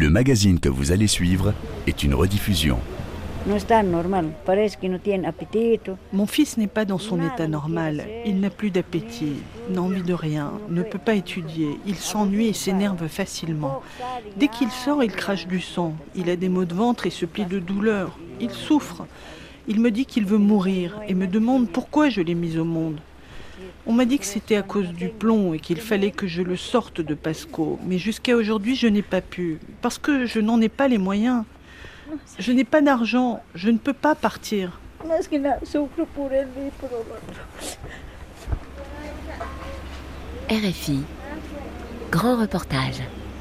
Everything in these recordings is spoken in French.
Le magazine que vous allez suivre est une rediffusion. Mon fils n'est pas dans son état normal. Il n'a plus d'appétit, n'a envie de rien, ne peut pas étudier. Il s'ennuie et s'énerve facilement. Dès qu'il sort, il crache du sang. Il a des maux de ventre et se plie de douleur. Il souffre. Il me dit qu'il veut mourir et me demande pourquoi je l'ai mis au monde. On m'a dit que c'était à cause du plomb et qu'il fallait que je le sorte de Pasco. Mais jusqu'à aujourd'hui, je n'ai pas pu, parce que je n'en ai pas les moyens. Je n'ai pas d'argent, je ne peux pas partir. RFI, grand reportage.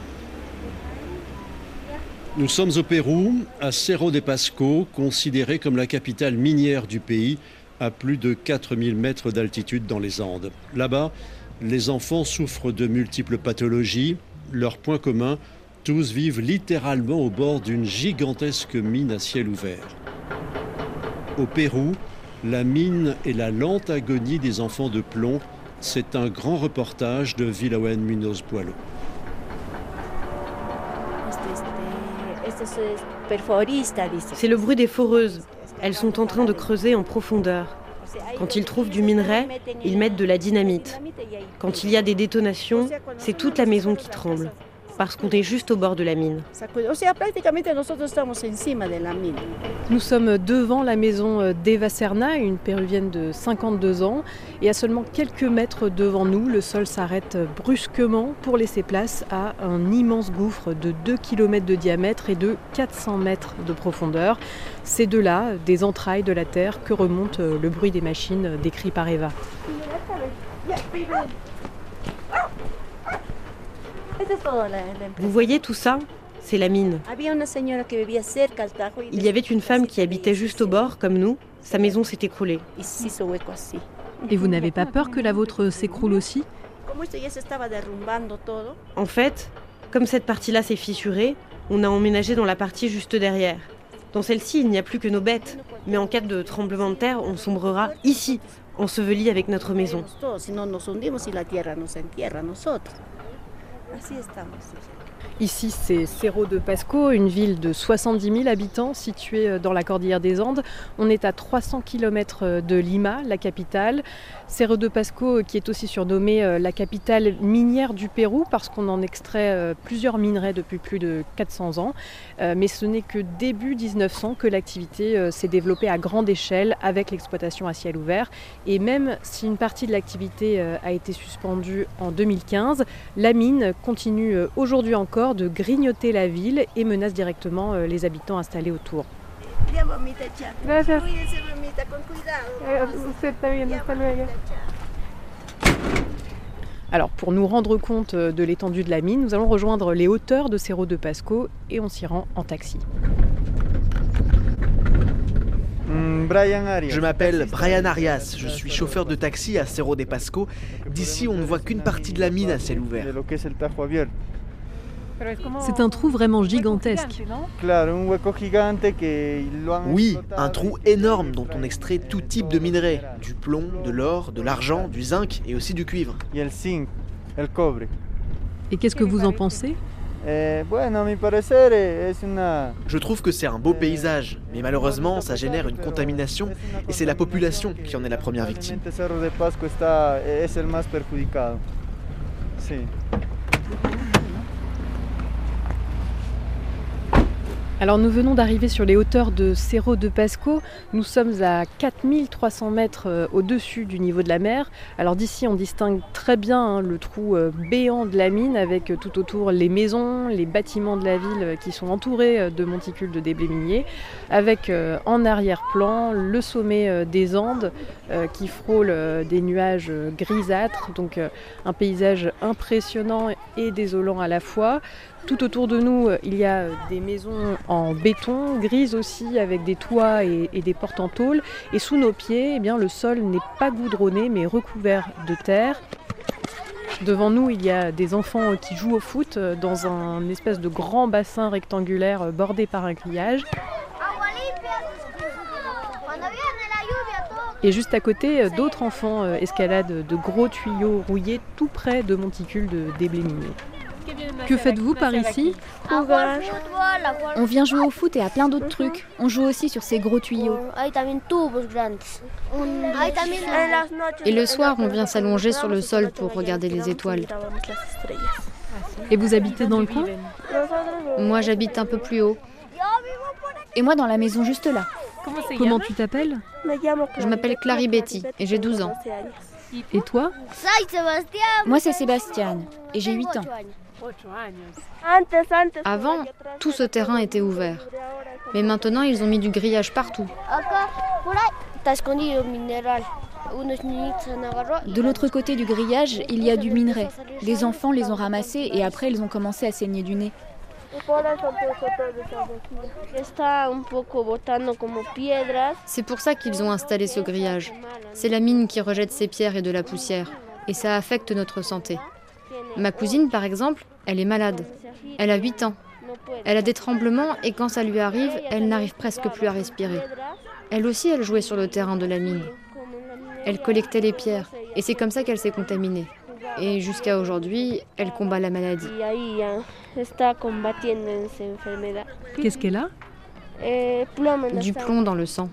Nous sommes au Pérou, à Cerro de Pasco, considéré comme la capitale minière du pays, à plus de 4000 mètres d'altitude dans les Andes. Là-bas, les enfants souffrent de multiples pathologies. Leur point commun, tous vivent littéralement au bord d'une gigantesque mine à ciel ouvert. Au Pérou, la mine et la lente agonie des enfants de plomb, c'est un grand reportage de Villawen Munoz Boileau. C'est le bruit des foreuses. Elles sont en train de creuser en profondeur. Quand ils trouvent du minerai, ils mettent de la dynamite. Quand il y a des détonations, c'est toute la maison qui tremble. Parce qu'on est juste au bord de la mine. Nous sommes devant la maison d'Eva Serna, une péruvienne de 52 ans. Et à seulement quelques mètres devant nous, le sol s'arrête brusquement pour laisser place à un immense gouffre de 2 km de diamètre et de 400 mètres de profondeur. C'est de là, des entrailles de la terre, que remonte le bruit des machines décrit par Eva. Vous voyez tout ça ? C'est la mine. Il y avait une femme qui habitait juste au bord, comme nous. Sa maison s'est écroulée. Et vous n'avez pas peur que la vôtre s'écroule aussi ? En fait, comme cette partie-là s'est fissurée, on a emménagé dans la partie juste derrière. Dans celle-ci, il n'y a plus que nos bêtes. Mais en cas de tremblement de terre, on sombrera ici, ensevelis avec notre maison. Ici, c'est Cerro de Pasco, une ville de 70 000 habitants située dans la cordillère des Andes. On est à 300 km de Lima, la capitale. Cerro de Pasco, qui est aussi surnommée la capitale minière du Pérou, parce qu'on en extrait plusieurs minerais depuis plus de 400 ans. Mais ce n'est que début 1900 que l'activité s'est développée à grande échelle avec l'exploitation à ciel ouvert. Et même si une partie de l'activité a été suspendue en 2015, la mine continue aujourd'hui encore de grignoter la ville et menace directement les habitants installés autour. Alors, pour nous rendre compte de l'étendue de la mine, nous allons rejoindre les hauteurs de Cerro de Pasco et on s'y rend en taxi. Je m'appelle Brian Arias, je suis chauffeur de taxi à Cerro de Pasco. D'ici, on ne voit qu'une partie de la mine à ciel ouvert. C'est un trou vraiment gigantesque. Oui, un trou énorme dont on extrait tout type de minerais. Du plomb, de l'or, de l'argent, du zinc et aussi du cuivre. Et qu'est-ce que vous en pensez ? Je trouve que c'est un beau paysage, mais malheureusement ça génère une contamination et c'est la population qui en est la première victime. Alors nous venons d'arriver sur les hauteurs de Cerro de Pasco. Nous sommes à 4300 mètres au-dessus du niveau de la mer. Alors d'ici on distingue très bien le trou béant de la mine avec tout autour les maisons, les bâtiments de la ville qui sont entourés de monticules de déblais miniers, avec en arrière-plan le sommet des Andes qui frôle des nuages grisâtres, donc un paysage impressionnant et désolant à la fois. Tout autour de nous, il y a des maisons en béton, grises aussi, avec des toits et des portes en tôle. Et sous nos pieds, eh bien, le sol n'est pas goudronné, mais recouvert de terre. Devant nous, il y a des enfants qui jouent au foot dans un espèce de grand bassin rectangulaire bordé par un grillage. Et juste à côté, d'autres enfants escaladent de gros tuyaux rouillés tout près de monticules de déblais miniers. Que faites-vous par ici? On vient jouer au foot et à plein d'autres trucs. On joue aussi sur ces gros tuyaux. Et le soir, on vient s'allonger sur le sol pour regarder les étoiles. Et vous habitez dans le coin? Moi, j'habite un peu plus haut. Et moi dans la maison juste là. Comment tu t'appelles? Je m'appelle Clary Betty et j'ai 12 ans. Et toi? Moi c'est Sébastien et j'ai 8 ans. Avant, tout ce terrain était ouvert. Mais maintenant, ils ont mis du grillage partout. De l'autre côté du grillage, il y a du minerai. Les enfants les ont ramassés et après ils ont commencé à saigner du nez. C'est pour ça qu'ils ont installé ce grillage. C'est la mine qui rejette ces pierres et de la poussière. Et ça affecte notre santé. Ma cousine, par exemple, elle est malade. Elle a 8 ans. Elle a des tremblements et quand ça lui arrive, elle n'arrive presque plus à respirer. Elle aussi, elle jouait sur le terrain de la mine. Elle collectait les pierres et c'est comme ça qu'elle s'est contaminée. Et jusqu'à aujourd'hui, elle combat la maladie. Qu'est-ce qu'elle a? Du plomb dans le sang.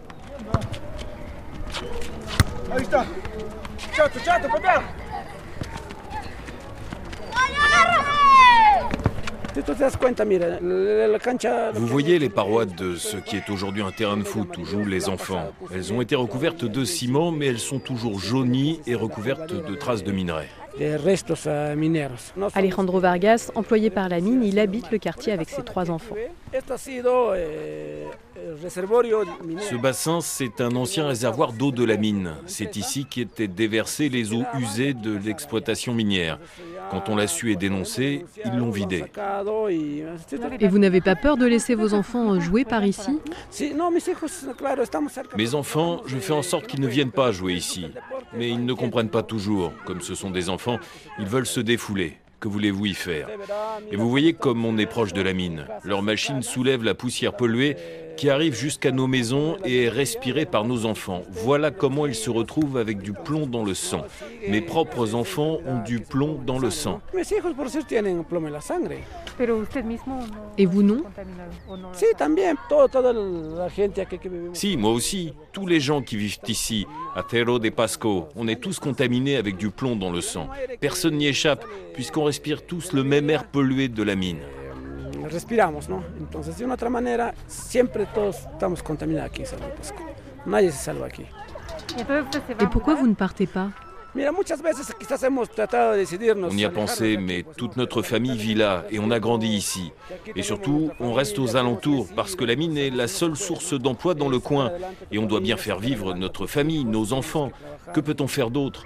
Vous voyez les parois de ce qui est aujourd'hui un terrain de foot où jouent les enfants. Elles ont été recouvertes de ciment, mais elles sont toujours jaunies et recouvertes de traces de minerai. Alejandro Vargas, employé par la mine, il habite le quartier avec ses 3 enfants. Ce bassin, c'est un ancien réservoir d'eau de la mine. C'est ici qu'étaient déversées les eaux usées de l'exploitation minière. Quand on l'a su et dénoncé, ils l'ont vidé. Et vous n'avez pas peur de laisser vos enfants jouer par ici? Mes enfants, je fais en sorte qu'ils ne viennent pas jouer ici. Mais ils ne comprennent pas toujours. Comme ce sont des enfants, ils veulent se défouler. Que voulez-vous y faire? Et vous voyez comme on est proche de la mine. Leurs machines soulèvent la poussière polluée qui arrive jusqu'à nos maisons et est respirée par nos enfants. Voilà comment ils se retrouvent avec du plomb dans le sang. Mes propres enfants ont du plomb dans le sang. Et vous non? Si, moi aussi. Tous les gens qui vivent ici, à Cerro de Pasco, on est tous contaminés avec du plomb dans le sang. Personne n'y échappe, puisqu'on respire tous le même air pollué de la mine. Respiramos, ¿no? Entonces, de una otra manera, siempre todos estamos contaminados aquí en Cerro de Pasco. Nadie se salva aquí. Et pourquoi vous ne partez pas? On y a pensé, mais toute notre famille vit là et on a grandi ici. Et surtout, on reste aux alentours parce que la mine est la seule source d'emploi dans le coin. Et on doit bien faire vivre notre famille, nos enfants. Que peut-on faire d'autre?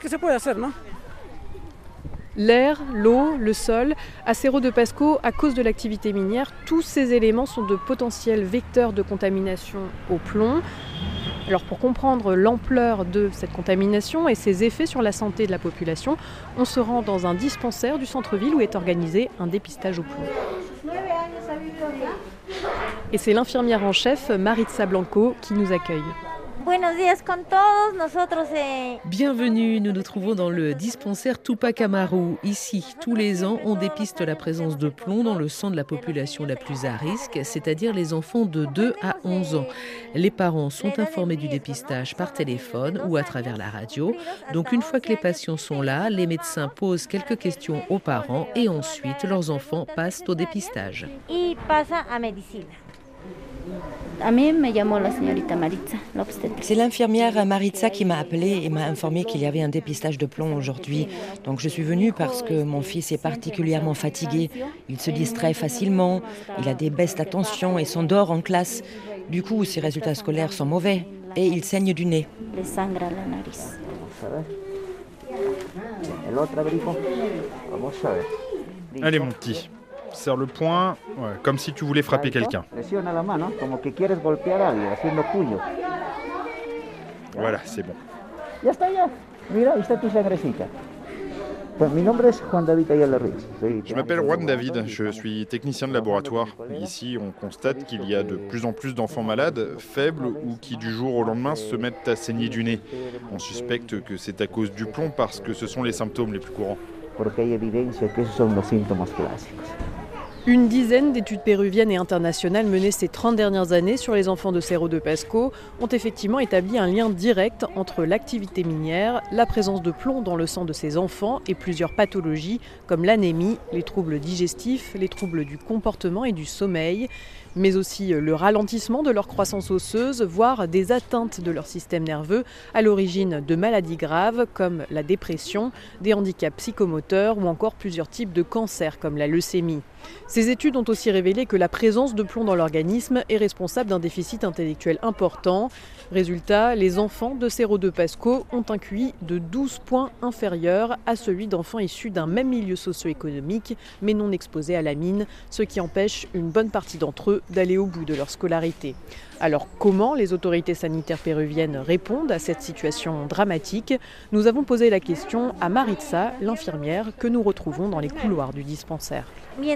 L'air, l'eau, le sol, à Cerro de Pasco, à cause de l'activité minière, tous ces éléments sont de potentiels vecteurs de contamination au plomb. Alors pour comprendre l'ampleur de cette contamination et ses effets sur la santé de la population, on se rend dans un dispensaire du centre-ville où est organisé un dépistage au plomb. Et c'est l'infirmière en chef, Maritza Blanco, qui nous accueille. Bienvenue, nous nous trouvons dans le dispensaire Tupac Amaru. Ici, tous les ans, on dépiste la présence de plomb dans le sang de la population la plus à risque, c'est-à-dire les enfants de 2 à 11 ans. Les parents sont informés du dépistage par téléphone ou à travers la radio. Donc une fois que les patients sont là, les médecins posent quelques questions aux parents et ensuite leurs enfants passent au dépistage. C'est l'infirmière Maritza qui m'a appelée et m'a informé qu'il y avait un dépistage de plomb aujourd'hui. Donc je suis venue parce que mon fils est particulièrement fatigué. Il se distrait facilement, il a des baisses d'attention et s'endort en classe. Du coup, ses résultats scolaires sont mauvais et il saigne du nez. Allez mon petit. Serre le poing, ouais, comme si tu voulais frapper quelqu'un. Voilà, c'est bon. Je m'appelle Juan David, je suis technicien de laboratoire. Ici, on constate qu'il y a de plus en plus d'enfants malades, faibles ou qui du jour au lendemain se mettent à saigner du nez. On suspecte que c'est à cause du plomb parce que ce sont les symptômes les plus courants. Une dizaine d'études péruviennes et internationales menées ces 30 dernières années sur les enfants de Cerro de Pasco ont effectivement établi un lien direct entre l'activité minière, la présence de plomb dans le sang de ces enfants et plusieurs pathologies comme l'anémie, les troubles digestifs, les troubles du comportement et du sommeil, mais aussi le ralentissement de leur croissance osseuse, voire des atteintes de leur système nerveux à l'origine de maladies graves comme la dépression, des handicaps psychomoteurs ou encore plusieurs types de cancers comme la leucémie. Ces études ont aussi révélé que la présence de plomb dans l'organisme est responsable d'un déficit intellectuel important. Résultat, les enfants de Cerro de Pasco ont un QI de 12 points inférieur à celui d'enfants issus d'un même milieu socio-économique mais non exposés à la mine, ce qui empêche une bonne partie d'entre eux d'aller au bout de leur scolarité. Alors comment les autorités sanitaires péruviennes répondent à cette situation dramatique? Nous avons posé la question à Maritza, l'infirmière que nous retrouvons dans les couloirs du dispensaire.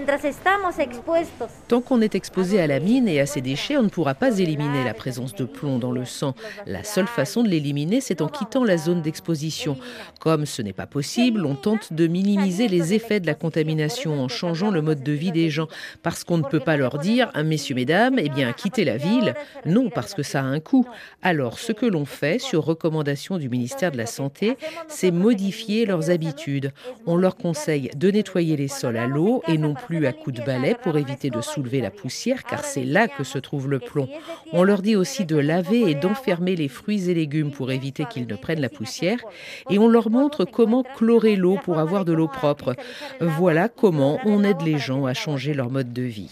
Tant qu'on est exposé à la mine et à ses déchets, on ne pourra pas éliminer la présence de plomb dans le sang. La seule façon de l'éliminer, c'est en quittant la zone d'exposition. Comme ce n'est pas possible, on tente de minimiser les effets de la contamination en changeant le mode de vie des gens. Parce qu'on ne peut pas leur dire, messieurs, mesdames, eh bien, quittez la ville. Non, parce que ça a un coût. Alors, ce que l'on fait, sur recommandation du ministère de la Santé, c'est modifier leurs habitudes. On leur conseille de nettoyer les sols à l'eau et non plus à coups de balai pour éviter de soulever la poussière, car c'est là que se trouve le plomb. On leur dit aussi de laver et d'enfermer les fruits et légumes pour éviter qu'ils ne prennent la poussière. Et on leur montre comment chlorer l'eau pour avoir de l'eau propre. Voilà comment on aide les gens à changer leur mode de vie.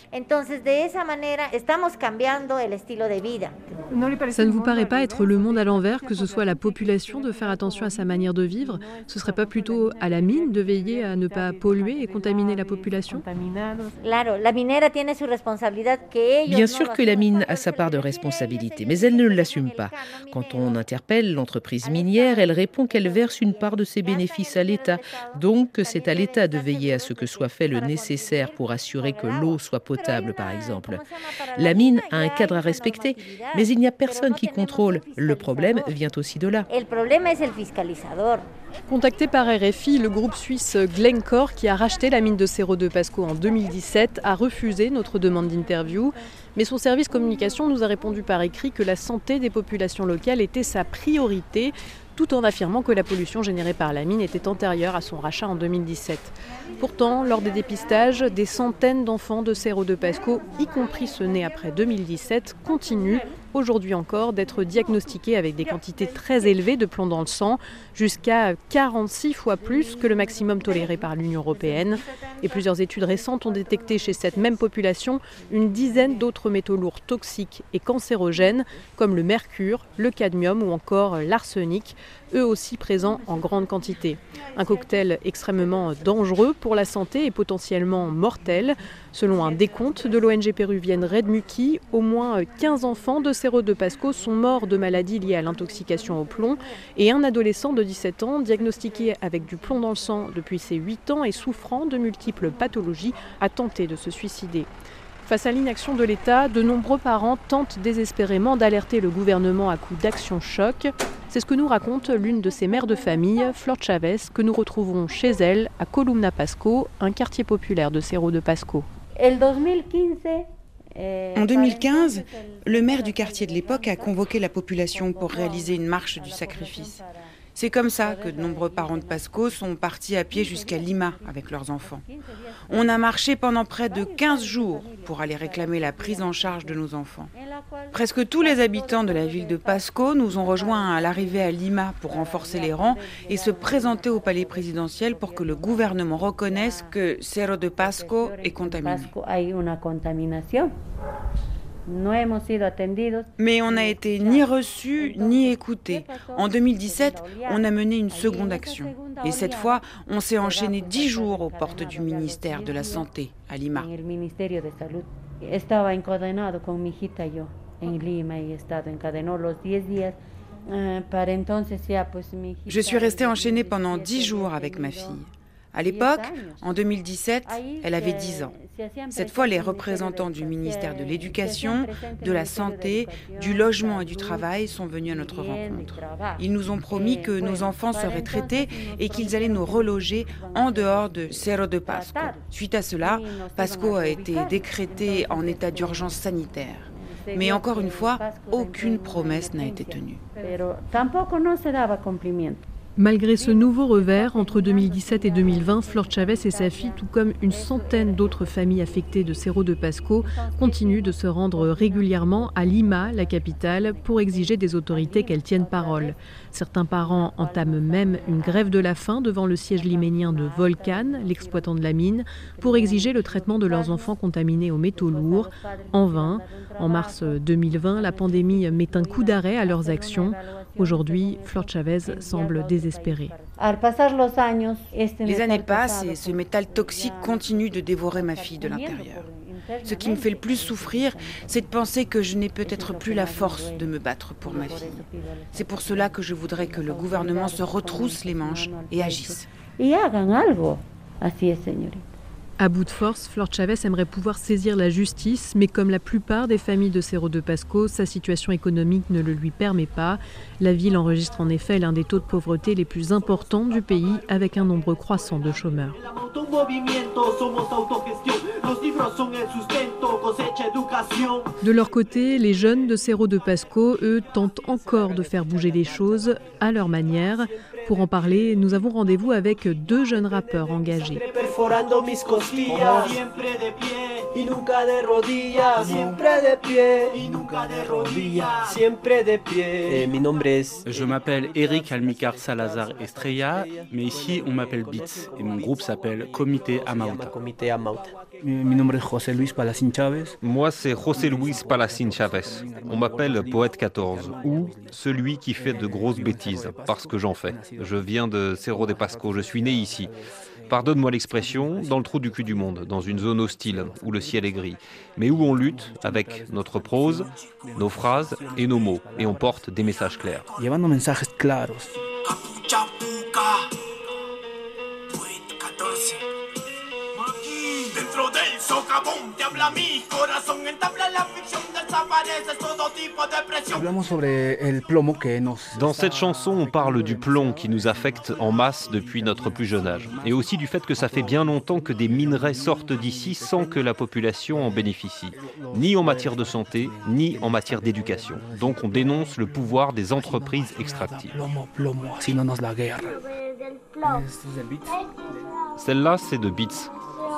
Ça ne vous paraît pas être le monde à l'envers, que ce soit à la population de faire attention à sa manière de vivre? Ce serait pas plutôt à la mine de veiller à ne pas polluer et contaminer la population? Bien sûr que la mine a sa part de responsabilité, mais elle ne l'assume pas. Quand on interpelle l'entreprise minière, elle répond qu'elle verse une part de ses bénéfices à l'État. Donc c'est à l'État de veiller à ce que soit fait le nécessaire pour assurer que l'eau soit potable, par exemple. La mine a un cadre à respecter, mais il n'y a personne qui contrôle. Le problème vient aussi de là. Contacté par RFI, le groupe suisse Glencore, qui a racheté la mine de Cerro de Pasco en 2017, a refusé notre demande d'interview. Mais son service communication nous a répondu par écrit que la santé des populations locales était sa priorité, tout en affirmant que la pollution générée par la mine était antérieure à son rachat en 2017. Pourtant, lors des dépistages, des centaines d'enfants de Cerro de Pasco, y compris ceux nés après 2017, continuent, aujourd'hui encore, d'être diagnostiqués avec des quantités très élevées de plomb dans le sang, jusqu'à 46 fois plus que le maximum toléré par l'Union européenne. Et plusieurs études récentes ont détecté chez cette même population une dizaine d'autres métaux lourds toxiques et cancérogènes, comme le mercure, le cadmium ou encore l'arsenic, eux aussi présents en grande quantité. Un cocktail extrêmement dangereux pour la santé et potentiellement mortel. Selon un décompte de l'ONG péruvienne Redmuki, au moins 15 enfants de Cerro de Pasco sont morts de maladies liées à l'intoxication au plomb et un adolescent de 17 ans diagnostiqué avec du plomb dans le sang depuis ses 8 ans et souffrant de multiples pathologies a tenté de se suicider. Face à l'inaction de l'État, de nombreux parents tentent désespérément d'alerter le gouvernement à coups d'actions choc. C'est ce que nous raconte l'une de ces mères de famille, Flor Chavez, que nous retrouvons chez elle à Columna Pasco, un quartier populaire de Cerro de Pasco. En 2015, le maire du quartier de l'époque a convoqué la population pour réaliser une marche du sacrifice. C'est comme ça que de nombreux parents de Pasco sont partis à pied jusqu'à Lima avec leurs enfants. On a marché pendant près de 15 jours pour aller réclamer la prise en charge de nos enfants. Presque tous les habitants de la ville de Pasco nous ont rejoints à l'arrivée à Lima pour renforcer les rangs et se présenter au palais présidentiel pour que le gouvernement reconnaisse que Cerro de Pasco est contaminé. Mais on n'a été ni reçus ni écoutés. En 2017, on a mené une seconde action. Et cette fois, on s'est enchaîné 10 jours aux portes du ministère de la Santé à Lima. Je suis restée enchaînée pendant 10 jours avec ma fille. À l'époque, en 2017, elle avait 10 ans. Cette fois, les représentants du ministère de l'Éducation, de la Santé, du Logement et du Travail sont venus à notre rencontre. Ils nous ont promis que nos enfants seraient traités et qu'ils allaient nous reloger en dehors de Cerro de Pasco. Suite à cela, Pasco a été décrété en état d'urgence sanitaire. Mais encore une fois, aucune promesse n'a été tenue. Malgré ce nouveau revers, entre 2017 et 2020, Flor Chavez et sa fille, tout comme une centaine d'autres familles affectées de Cerro de Pasco, continuent de se rendre régulièrement à Lima, la capitale, pour exiger des autorités qu'elles tiennent parole. Certains parents entament même une grève de la faim devant le siège liménien de Volcan, l'exploitant de la mine, pour exiger le traitement de leurs enfants contaminés aux métaux lourds. En vain, en mars 2020, la pandémie met un coup d'arrêt à leurs actions. Aujourd'hui, Flor Chavez semble désespérée. Les années passent et ce métal toxique continue de dévorer ma fille de l'intérieur. Ce qui me fait le plus souffrir, c'est de penser que je n'ai peut-être plus la force de me battre pour ma fille. C'est pour cela que je voudrais que le gouvernement se retrousse les manches et agisse. À bout de force, Flor Chavez aimerait pouvoir saisir la justice, mais comme la plupart des familles de Cerro de Pasco, sa situation économique ne le lui permet pas. La ville enregistre en effet l'un des taux de pauvreté les plus importants du pays, avec un nombre croissant de chômeurs. De leur côté, les jeunes de Cerro de Pasco, eux, tentent encore de faire bouger les choses à leur manière. Pour en parler, nous avons rendez-vous avec deux jeunes rappeurs engagés. Je m'appelle Eric Almicar Salazar Estrella, mais ici on m'appelle Beats et mon groupe s'appelle Comité Amauta. Moi c'est José Luis Palacín Chavez. On m'appelle Poète 14 ou celui qui fait de grosses bêtises parce que j'en fais. Je viens de Cerro de Pasco, je suis né ici. Pardonne-moi l'expression, dans le trou du cul du monde, dans une zone hostile où le ciel est gris, mais où on lutte avec notre prose, nos phrases et nos mots, et on porte des messages clairs. Llevando mensajes claros. Dans cette chanson, on parle du plomb qui nous affecte en masse depuis notre plus jeune âge. Et aussi du fait que ça fait bien longtemps que des minerais sortent d'ici sans que la population en bénéficie. Ni en matière de santé, ni en matière d'éducation. Donc on dénonce le pouvoir des entreprises extractives. Celle-là, c'est de Beats.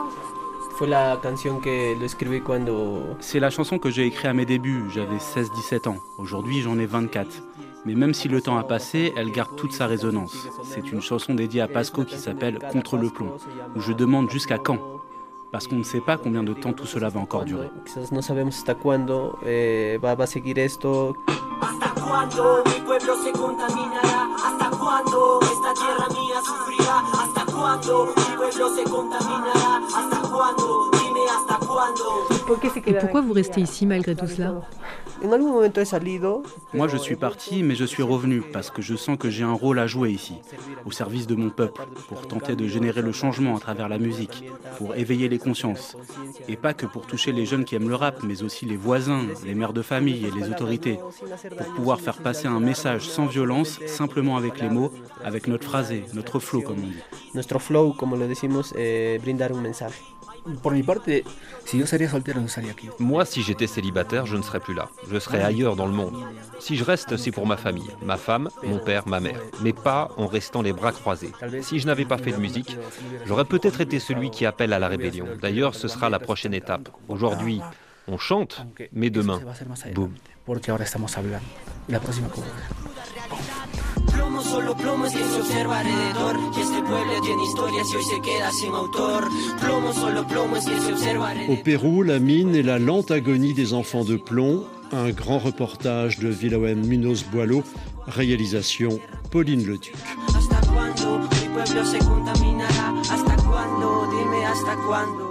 C'est la chanson que j'ai écrite à mes débuts, j'avais 16-17 ans. Aujourd'hui, j'en ai 24. Mais même si le temps a passé, elle garde toute sa résonance. C'est une chanson dédiée à Pasco qui s'appelle « Contre le plomb », où je demande jusqu'à quand. Parce qu'on ne sait pas combien de temps tout cela va encore durer. Et pourquoi vous restez ici malgré tout cela ? Moi je suis parti, mais je suis revenu parce que je sens que j'ai un rôle à jouer ici, au service de mon peuple, pour tenter de générer le changement à travers la musique, pour éveiller les consciences. Et pas que pour toucher les jeunes qui aiment le rap, mais aussi les voisins, les mères de famille et les autorités, pour pouvoir faire passer un message sans violence, simplement avec les mots, avec notre phrasé, notre flow comme on dit. Nuestro flow, como lo decimos, brindar un mensaje. Moi, si j'étais célibataire, je ne serais plus là. Je serais ailleurs dans le monde. Si je reste, c'est pour ma famille, ma femme, mon père, ma mère. Mais pas en restant les bras croisés. Si je n'avais pas fait de musique, j'aurais peut-être été celui qui appelle à la rébellion. D'ailleurs, ce sera la prochaine étape. Aujourd'hui, on chante, mais demain, boum. Plomo, solo plomo es que se observa alrededor y este pueblo tiene historias y hoy se queda sin autor. Plomo, solo plomo es que se observa alrededor. Au Pérou, la mine et la lente agonie des enfants de plomb. Un grand reportage de Villawen Munoz Boileau. Réalisation Pauline Leduc. Hasta cuándo mi pueblo se contaminará? Hasta cuándo? Dime hasta cuándo.